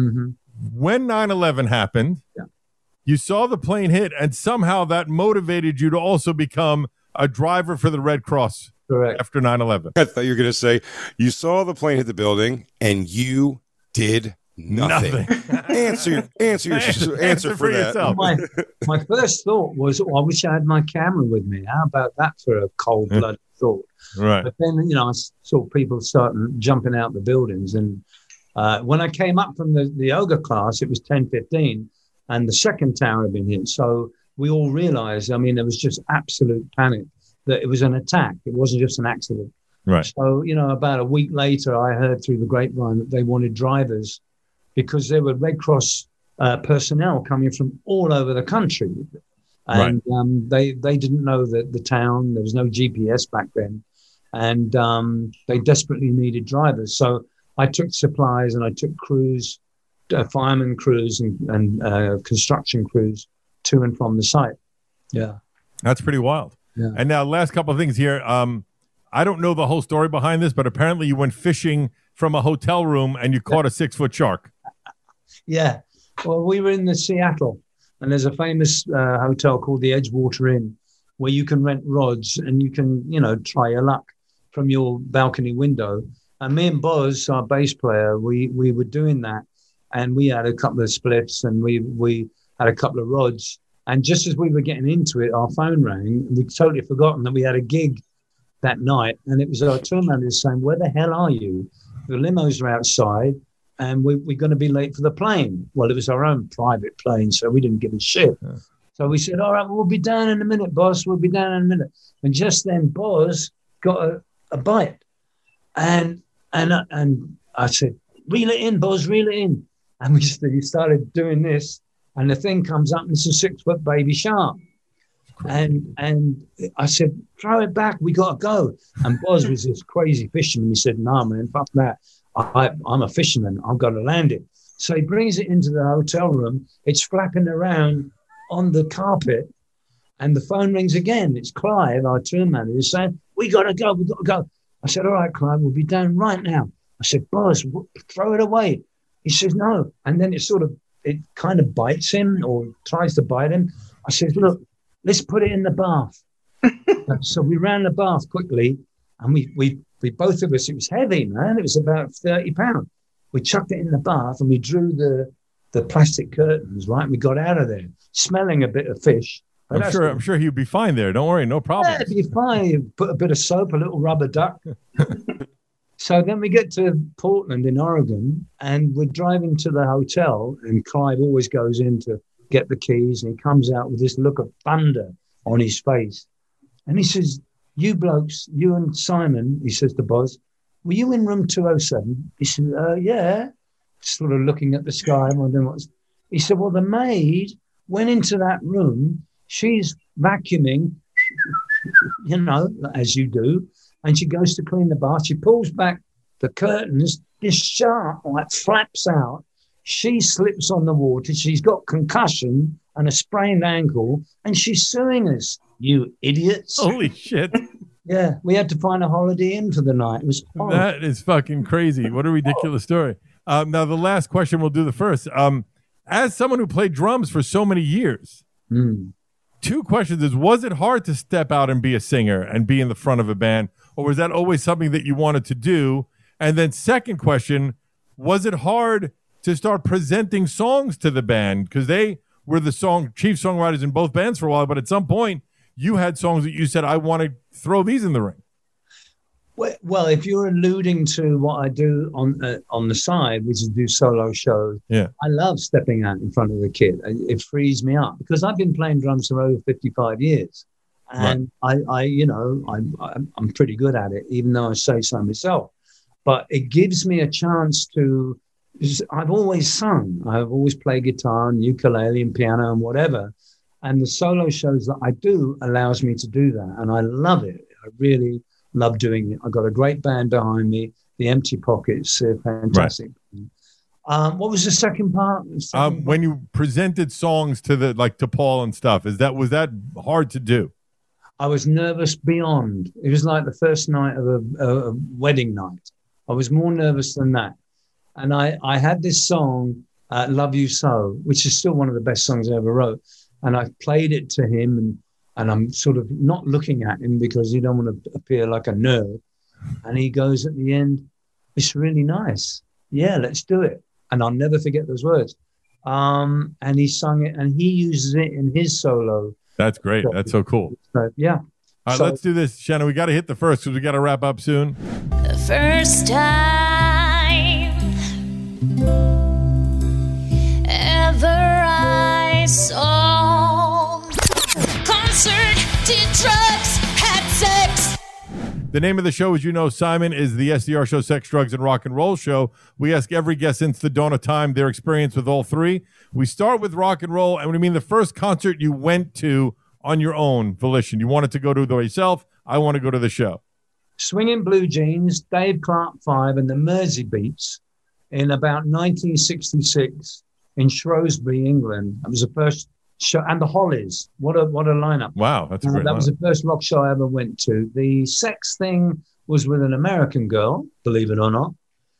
when 9/11 happened. Yeah. You saw the plane hit, and somehow that motivated you to also become a driver for the Red Cross. Correct. After 9/11. I thought you were going to say, you saw the plane hit the building, and you did nothing. answer for that. Yourself. My first thought was, I wish I had my camera with me. How about that for a cold-blooded thought? Right. But then, you know, I saw people starting jumping out the buildings. And when I came up from the yoga class, it was 10:15, and the second tower had been hit. So we all realized, I mean, there was just absolute panic that it was an attack. It wasn't just an accident. Right. So, you know, about a week later, I heard through the grapevine that they wanted drivers because there were Red Cross personnel coming from all over the country. And they didn't know the town. There was no GPS back then. And they desperately needed drivers. So I took supplies and I took crews, fireman crews and construction crews to and from the site. Yeah. That's pretty wild. Yeah. And now last couple of things here. I don't know the whole story behind this, but apparently you went fishing from a hotel room and you caught a 6-foot shark. Yeah. Well, we were in Seattle, and there's a famous hotel called the Edgewater Inn where you can rent rods and you can, you know, try your luck from your balcony window. And me and Boz, our bass player, we were doing that, and we had a couple of spliffs and we had a couple of rods. And just as we were getting into it, our phone rang. We'd totally forgotten that we had a gig that night, and it was our tour manager saying, "Where the hell are you? The limos are outside, and we're going to be late for the plane." Well, it was our own private plane, so we didn't give a shit. Yeah. So we said, "All right, we'll be down in a minute, boss. We'll be down in a minute." And just then, Boz got a bite, and I said, "Reel it in, Boz, reel it in." And we started doing this, and the thing comes up, and it's a 6-foot baby shark. And I said, "Throw it back. We got to go." And Boz was this crazy fisherman. He said, "No, man, fuck that. I'm a fisherman. I've got to land it." So he brings it into the hotel room. It's flapping around on the carpet, and the phone rings again. It's Clive, our tour manager, saying, "We got to go. We got to go." I said, "All right, Clive, we'll be down right now." I said, "Boz, throw it away." He says, "No." And then it kind of bites him or tries to bite him. I said, "Look, let's put it in the bath." So we ran the bath quickly, and we both of us, it was heavy, man. It was about 30 pounds. We chucked it in the bath, and we drew the plastic curtains, right? And we got out of there, smelling a bit of fish. I'm sure he'd be fine there. Don't worry, no problem. Yeah, it'd be fine. Put a bit of soap, a little rubber duck. So then we get to Portland in Oregon, and we're driving to the hotel, and Clive always goes in to get the keys, and he comes out with this look of thunder on his face. And he says, you blokes, you and Simon, he says to Boz, were you in room 207? He said, yeah. Sort of looking at the sky, wondering what's. He said, well, the maid went into that room. She's vacuuming, you know, as you do. And she goes to clean the bath. She pulls back the curtains. This shark like flaps out. She slips on the water. She's got concussion and a sprained ankle. And she's suing us, you idiots. Holy shit. Yeah, we had to find a Holiday Inn for the night. It was horrible. That is fucking crazy. What a ridiculous story. Now, the last question, we'll do the first. As someone who played drums for so many years, two questions is, was it hard to step out and be a singer and be in the front of a band? Or was that always something that you wanted to do? And then second question, was it hard to start presenting songs to the band? Because they were the chief songwriters in both bands for a while, but at some point, you had songs that you said, I want to throw these in the ring. Well, if you're alluding to what I do on the side, which is do solo shows, yeah, I love stepping out in front of the kid. It frees me up because I've been playing drums for over 55 years, and right. I'm pretty good at it, even though I say so myself. But it gives me a chance to. I've always sung. I've always played guitar and ukulele and piano and whatever. And the solo shows that I do allows me to do that. And I love it. I really love doing it. I've got a great band behind me. The Empty Pockets, fantastic. Right. What was the second part? When you presented songs to Paul and stuff, was that hard to do? I was nervous beyond. It was like the first night of a wedding night. I was more nervous than that. And I had this song, Love You So, which is still one of the best songs I ever wrote. And I played it to him, and I'm sort of not looking at him because you don't want to appear like a nerd. And he goes at the end, it's really nice. Yeah, let's do it. And I'll never forget those words. And he sung it, and he uses it in his solo. That's great. That's so cool. So, yeah. All right, let's do this, Shannon. We got to hit the first because we got to wrap up soon. The first time ever I saw concert, did drugs, had sex. The name of the show, as you know, Simon, is the SDR Show, Sex, Drugs, and Rock and Roll Show. We ask every guest since the dawn of time their experience with all three. We start with rock and roll, and we mean the first concert you went to on your own volition. You wanted to go to it yourself. I want to go to the show. Swinging Blue Jeans, Dave Clark 5, and the Mersey Beats in about 1966 in Shrewsbury, England. That was the first show, and the Hollies. What a lineup! Wow, that's a great that was the first rock show I ever went to. The sex thing was with an American girl, believe it or not.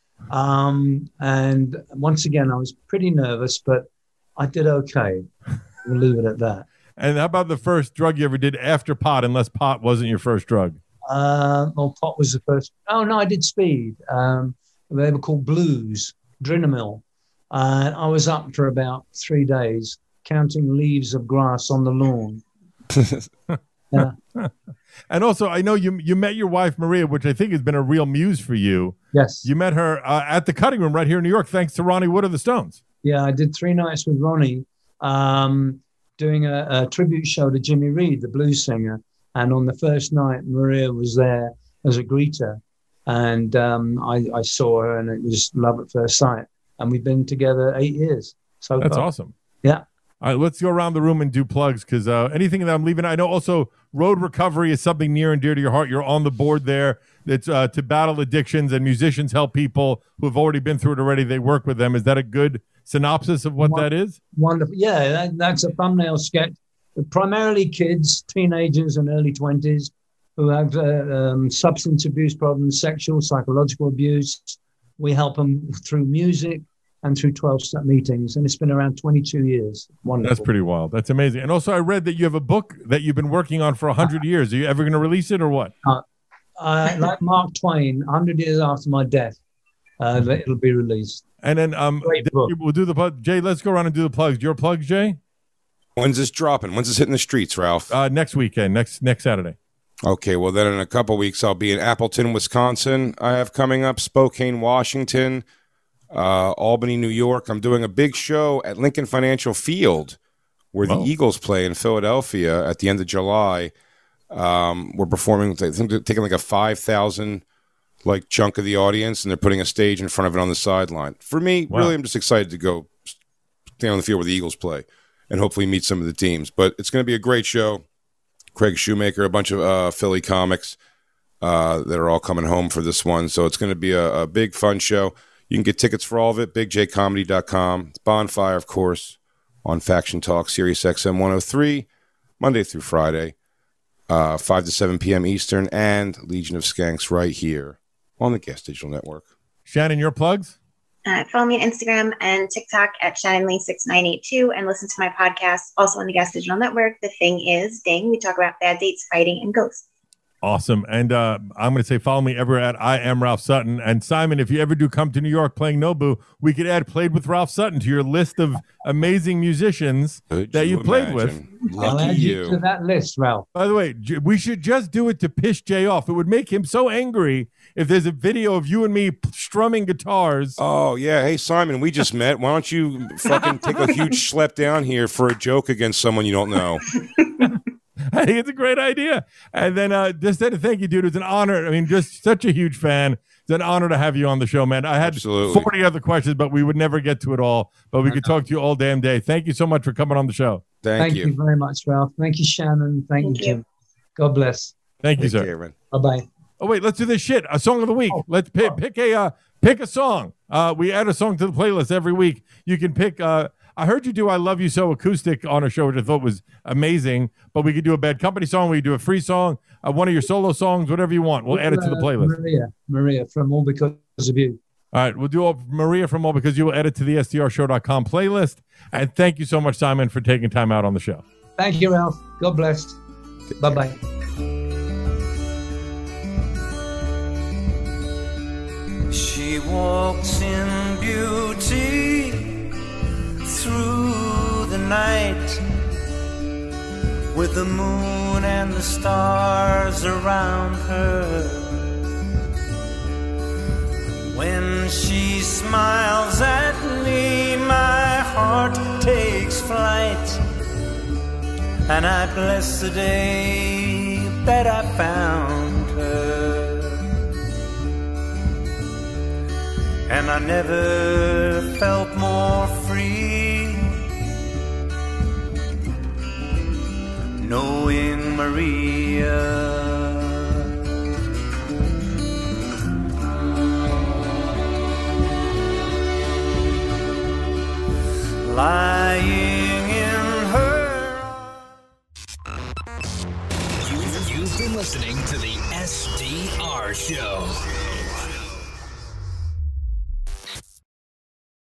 And once again, I was pretty nervous, but I did okay. We'll leave it at that. And how about the first drug you ever did after pot, unless pot wasn't your first drug? Well, pot was the first. Oh, no, I did speed. They were called blues, Drinamil. I was up for about 3 days counting leaves of grass on the lawn. Yeah. And also, I know you met your wife, Maria, which I think has been a real muse for you. Yes. You met her at the Cutting Room right here in New York, thanks to Ronnie Wood of the Stones. Yeah, I did 3 nights with Ronnie, doing a tribute show to Jimmy Reed, the blues singer. And on the first night, Maria was there as a greeter. And I saw her, and it was love at first sight. And we've been together 8 years. So that's far. Awesome. Yeah. All right, let's go around the room and do plugs, because anything that I'm leaving, I know also Road Recovery is something near and dear to your heart. You're on the board there. It's to battle addictions, and musicians help people who have already been through it already. They work with them. Is that a good synopsis of what that is? Wonderful. Yeah, that's a thumbnail sketch. Primarily kids, teenagers, and early 20s who have substance abuse problems, sexual, psychological abuse. We help them through music and through 12-step meetings, and it's been around 22 years. Wonderful. That's pretty wild. That's amazing. And also, I read that you have a book that you've been working on for 100 years. Are you ever going to release it or what? Like Mark Twain, 100 years after my death, it'll be released. And then we'll do the plug. Jay, let's go around and do the plugs. Your plugs, Jay? When's this dropping? When's this hitting the streets, Ralph? Next weekend, next Saturday. Okay, well, then in a couple weeks, I'll be in Appleton, Wisconsin. I have coming up Spokane, Washington, Albany, New York. I'm doing a big show at Lincoln Financial Field where the Eagles play in Philadelphia at the end of July. We're performing. I think they're taking like a 5,000 like chunk of the audience, and they're putting a stage in front of it on the sideline. For me, really, I'm just excited to go stand on the field where the Eagles play and hopefully meet some of the teams. But it's going to be a great show. Craig Shoemaker, a bunch of Philly comics that are all coming home for this one. So it's going to be a big, fun show. You can get tickets for all of it, bigjcomedy.com. It's Bonfire, of course, on Faction Talk, Sirius XM 103, Monday through Friday, 5 to 7 p.m. Eastern, and Legion of Skanks right here on the Gas Digital Network. Shannon, your plugs? Follow me on Instagram and TikTok at ShannonLee6982 and listen to my podcast, also on the Gas Digital Network. The Thing Is Ding. We talk about bad dates, fighting, and ghosts. Awesome. And I'm going to say follow me everywhere at I Am Ralph Sutton. And Simon, if you ever do come to New York playing Nobu, we could add Played with Ralph Sutton to your list of amazing musicians that you played with. I'll add you to that list, Ralph. By the way, we should just do it to piss Jay off. It would make him so angry if there's a video of you and me strumming guitars. Oh, yeah. Hey, Simon, we just met. Why don't you fucking take a huge schlep down here for a joke against someone you don't know? I think it's a great idea. And then just to thank you, dude. It's an honor. I mean, just such a huge fan. It's an honor to have you on the show, man. I had 40 other questions, but we would never get to it all. But we could talk to you all damn day. Thank you so much for coming on the show. Thank you very much, Ralph. Thank you, Shannon. Thank you, Jim. God bless. Thank you, sir. Bye-bye. Oh, wait, let's do this shit. A song of the week. Let's pick a song. We add a song to the playlist every week. You can pick... I heard you do I Love You So acoustic on a show, which I thought was amazing, but we could do a Bad Company song. We could do a free song, one of your solo songs, whatever you want. We'll add it to the playlist. Maria from All Because of You. All right, we'll do Maria from All Because You. Will add it to the STRshow.com playlist. And thank you so much, Simon, for taking time out on the show. Thank you, Ralph. God bless. Bye-bye. She walks in beauty through the night, with the moon and the stars around her. When she smiles at me, my heart takes flight, and I bless the day that I found her. And I never felt more free, knowing Maria. Lying in her. You've been listening to the SDR Show.